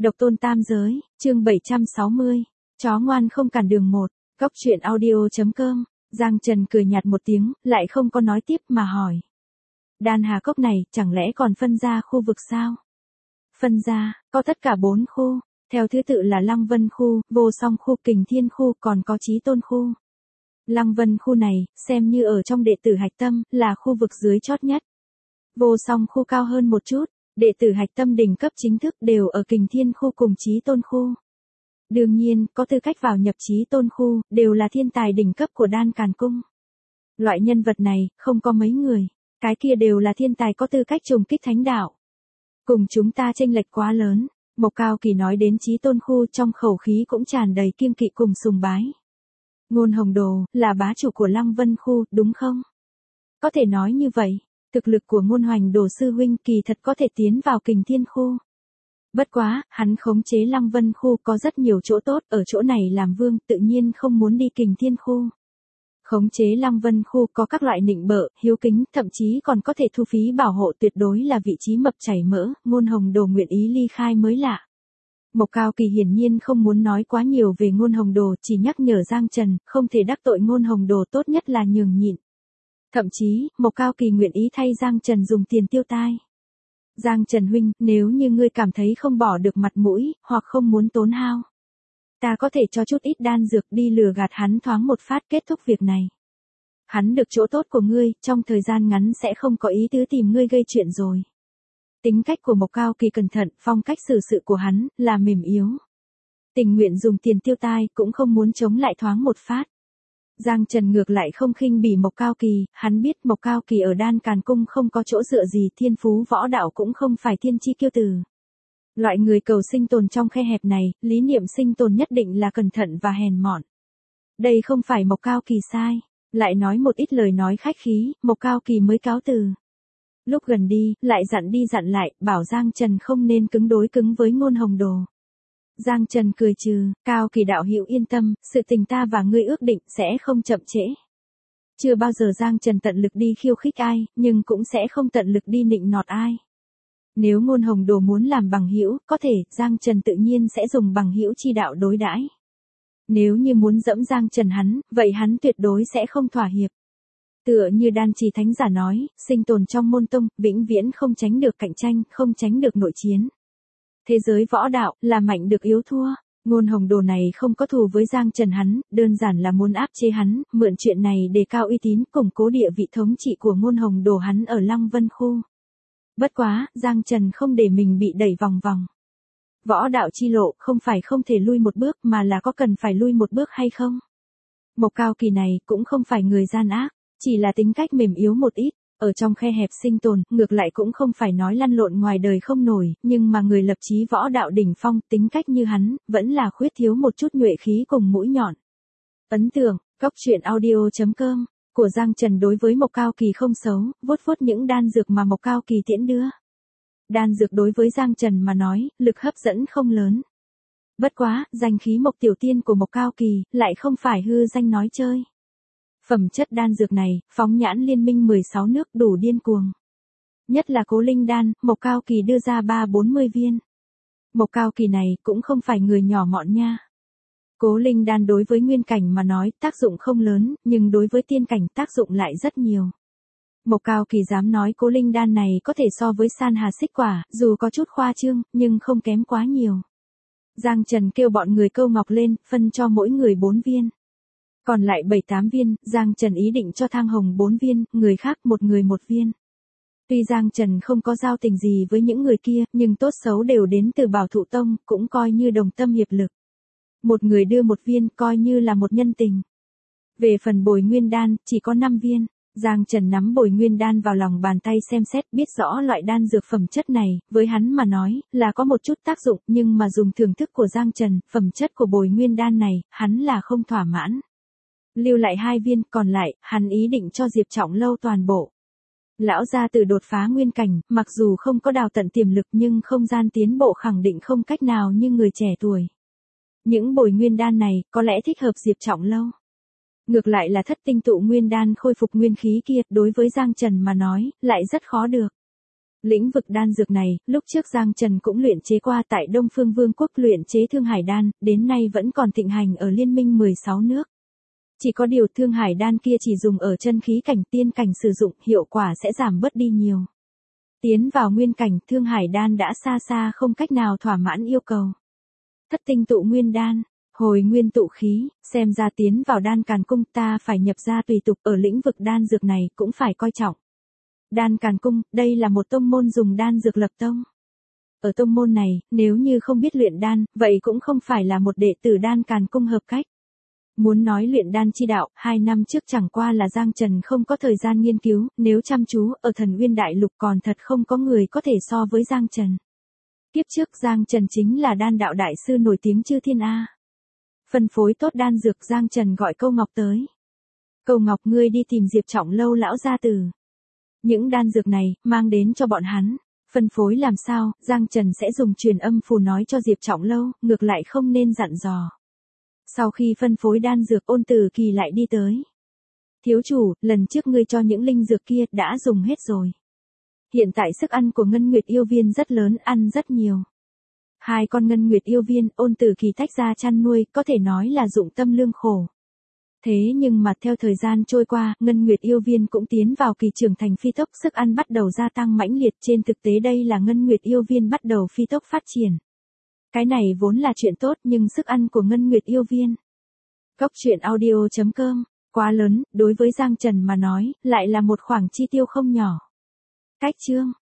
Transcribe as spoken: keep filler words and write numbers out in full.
Độc tôn tam giới, chương bảy trăm sáu mươi. Chó ngoan không cản đường một. Góc truyện audio.com. Giang Trần cười nhạt một tiếng, lại không có nói tiếp mà hỏi. Đan Hà Cốc này, chẳng lẽ còn phân ra khu vực sao? Phân ra, có tất cả bốn khu, theo thứ tự là Lăng Vân khu, Vô Song khu, Kình Thiên khu, còn có Chí Tôn khu. Lăng Vân khu này, xem như ở trong đệ tử hạch tâm, là khu vực dưới chót nhất. Vô Song khu cao hơn một chút, đệ tử hạch tâm đỉnh cấp chính thức đều ở Kình Thiên khu cùng Chí Tôn khu. Đương nhiên, có tư cách vào nhập Chí Tôn khu, đều là thiên tài đỉnh cấp của Đan Càn Cung. Loại nhân vật này, không có mấy người, cái kia đều là thiên tài có tư cách trùng kích thánh đạo. Cùng chúng ta chênh lệch quá lớn, Mộc Cao Kỳ nói đến Chí Tôn khu trong khẩu khí cũng tràn đầy kiêng kỵ cùng sùng bái. Ngôn Hồng Đồ, là bá chủ của Lăng Vân khu, đúng không? Có thể nói như vậy, thực lực của Ngôn Hoành Đồ sư huynh kỳ thật có thể tiến vào Kình Thiên khu. Bất quá, hắn khống chế Lăng Vân khu có rất nhiều chỗ tốt, ở chỗ này làm vương tự nhiên không muốn đi Kình Thiên khu. Khống chế Lăng Vân khu có các loại nịnh bợ, hiếu kính, thậm chí còn có thể thu phí bảo hộ, tuyệt đối là vị trí mập chảy mỡ, Ngôn Hồng Đồ nguyện ý ly khai mới lạ. Mộc Cao Kỳ hiển nhiên không muốn nói quá nhiều về Ngôn Hồng Đồ, chỉ nhắc nhở Giang Trần, không thể đắc tội Ngôn Hồng Đồ, tốt nhất là nhường nhịn. Thậm chí, Mộc Cao Kỳ nguyện ý thay Giang Trần dùng tiền tiêu tai. Giang Trần huynh, nếu như ngươi cảm thấy không bỏ được mặt mũi, hoặc không muốn tốn hao, ta có thể cho chút ít đan dược đi lừa gạt hắn thoáng một phát kết thúc việc này. Hắn được chỗ tốt của ngươi, trong thời gian ngắn sẽ không có ý tứ tìm ngươi gây chuyện rồi. Tính cách của Mộc Cao Kỳ cẩn thận, phong cách xử sự của hắn, là mềm yếu. Tình nguyện dùng tiền tiêu tai, cũng không muốn chống lại thoáng một phát. Giang Trần ngược lại không khinh bỉ Mộc Cao Kỳ, hắn biết Mộc Cao Kỳ ở Đan Càn Cung không có chỗ dựa gì, thiên phú võ đạo cũng không phải thiên chi kiêu tử. Loại người cầu sinh tồn trong khe hẹp này, lý niệm sinh tồn nhất định là cẩn thận và hèn mọn. Đây không phải Mộc Cao Kỳ sai, lại nói một ít lời nói khách khí, Mộc Cao Kỳ mới cáo từ. Lúc gần đi, lại dặn đi dặn lại, bảo Giang Trần không nên cứng đối cứng với Ngôn Hồng Đồ. Giang Trần cười trừ, Cao Kỳ đạo hữu yên tâm, sự tình ta và ngươi ước định sẽ không chậm trễ. Chưa bao giờ Giang Trần tận lực đi khiêu khích ai, nhưng cũng sẽ không tận lực đi nịnh nọt ai. Nếu Ngôn Hồng Đồ muốn làm bằng hữu, có thể, Giang Trần tự nhiên sẽ dùng bằng hữu chi đạo đối đãi. Nếu như muốn dẫm Giang Trần hắn, vậy hắn tuyệt đối sẽ không thỏa hiệp. Tựa như Đan Trì Thánh Giả nói, sinh tồn trong môn tông, vĩnh viễn không tránh được cạnh tranh, không tránh được nội chiến. Thế giới võ đạo, là mạnh được yếu thua. Ngôn Hồng Đồ này không có thù với Giang Trần hắn, đơn giản là muốn áp chế hắn, mượn chuyện này đề cao uy tín, củng cố địa vị thống trị của Ngôn Hồng Đồ hắn ở Lăng Vân khu. Bất quá, Giang Trần không để mình bị đẩy vòng vòng. Võ đạo chi lộ, không phải không thể lui một bước, mà là có cần phải lui một bước hay không. Mộc Cao Kỳ này, cũng không phải người gian ác, chỉ là tính cách mềm yếu một ít. Ở trong khe hẹp sinh tồn, ngược lại cũng không phải nói lăn lộn ngoài đời không nổi, nhưng mà người lập chí võ đạo đỉnh phong, tính cách như hắn, vẫn là khuyết thiếu một chút nhuệ khí cùng mũi nhọn. Ấn tượng, góc truyện audio.com, của Giang Trần đối với Mộc Cao Kỳ không xấu, vuốt vuốt những đan dược mà Mộc Cao Kỳ tiễn đưa. Đan dược đối với Giang Trần mà nói, lực hấp dẫn không lớn. Bất quá, danh khí Mộc Tiểu Tiên của Mộc Cao Kỳ, lại không phải hư danh nói chơi. Phẩm chất đan dược này, phóng nhãn liên minh mười sáu nước đủ điên cuồng. Nhất là Cố Linh đan, Mộc Cao Kỳ đưa ra ba bốn mươi viên. Mộc Cao Kỳ này cũng không phải người nhỏ mọn nha. Cố Linh đan đối với nguyên cảnh mà nói tác dụng không lớn, nhưng đối với tiên cảnh tác dụng lại rất nhiều. Mộc Cao Kỳ dám nói Cố Linh đan này có thể so với San Hà Xích Quả, dù có chút khoa trương, nhưng không kém quá nhiều. Giang Trần kêu bọn người câu ngọc lên, phân cho mỗi người bốn viên. Còn lại bảy tám viên, Giang Trần ý định cho Thang Hồng bốn viên, người khác một người một viên. Tuy Giang Trần không có giao tình gì với những người kia, nhưng tốt xấu đều đến từ Bảo Thụ Tông, cũng coi như đồng tâm hiệp lực. Một người đưa một viên, coi như là một nhân tình. Về phần Bồi Nguyên đan, chỉ có năm viên. Giang Trần nắm Bồi Nguyên đan vào lòng bàn tay xem xét, biết rõ loại đan dược phẩm chất này, với hắn mà nói, là có một chút tác dụng, nhưng mà dùng thưởng thức của Giang Trần, phẩm chất của Bồi Nguyên đan này, hắn là không thỏa mãn. Lưu lại hai viên, còn lại, hắn ý định cho Diệp Trọng Lâu toàn bộ. Lão gia tử đột phá nguyên cảnh, mặc dù không có đào tận tiềm lực nhưng không gian tiến bộ khẳng định không cách nào như người trẻ tuổi. Những Bồi Nguyên đan này, có lẽ thích hợp Diệp Trọng Lâu. Ngược lại là Thất Tinh Tụ Nguyên đan khôi phục nguyên khí kia, đối với Giang Trần mà nói, lại rất khó được. Lĩnh vực đan dược này, lúc trước Giang Trần cũng luyện chế qua tại Đông Phương Vương quốc luyện chế Thương Hải đan, đến nay vẫn còn thịnh hành ở liên minh mười sáu nước. Chỉ có điều Thương Hải đan kia chỉ dùng ở chân khí cảnh tiên cảnh sử dụng, hiệu quả sẽ giảm bớt đi nhiều. Tiến vào nguyên cảnh, Thương Hải đan đã xa xa không cách nào thỏa mãn yêu cầu. Thất tinh tụ nguyên đan, hồi nguyên tụ khí, xem ra tiến vào đan càn cung ta phải nhập ra tùy tục, ở lĩnh vực đan dược này cũng phải coi trọng. Đan càn cung, đây là một tông môn dùng đan dược lập tông. Ở tông môn này, nếu như không biết luyện đan, vậy cũng không phải là một đệ tử đan càn cung hợp cách. Muốn nói luyện đan chi đạo, hai năm trước chẳng qua là Giang Trần không có thời gian nghiên cứu, nếu chăm chú, ở Thần Uyên Đại Lục còn thật không có người có thể so với Giang Trần. Kiếp trước Giang Trần chính là đan đạo đại sư nổi tiếng chư thiên A. Phân phối tốt đan dược, Giang Trần gọi Câu Ngọc tới. Câu Ngọc, ngươi đi tìm Diệp Trọng Lâu lão gia tử. Những đan dược này, mang đến cho bọn hắn. Phân phối làm sao, Giang Trần sẽ dùng truyền âm phù nói cho Diệp Trọng Lâu, ngược lại không nên dặn dò. Sau khi phân phối đan dược, Ôn Tử Kỳ lại đi tới. Thiếu chủ, lần trước ngươi cho những linh dược kia, đã dùng hết rồi. Hiện tại sức ăn của Ngân Nguyệt yêu viên rất lớn, ăn rất nhiều. Hai con Ngân Nguyệt yêu viên, Ôn Tử Kỳ tách ra chăn nuôi, có thể nói là dụng tâm lương khổ. Thế nhưng mà theo thời gian trôi qua, Ngân Nguyệt yêu viên cũng tiến vào kỳ trưởng thành phi tốc, sức ăn bắt đầu gia tăng mãnh liệt, trên thực tế đây là Ngân Nguyệt yêu viên bắt đầu phi tốc phát triển. Cái này vốn là chuyện tốt nhưng sức ăn của Ngân Nguyệt yêu viên. Cốc truyện audio chấm com, quá lớn, đối với Giang Trần mà nói, lại là một khoản chi tiêu không nhỏ. Cách chương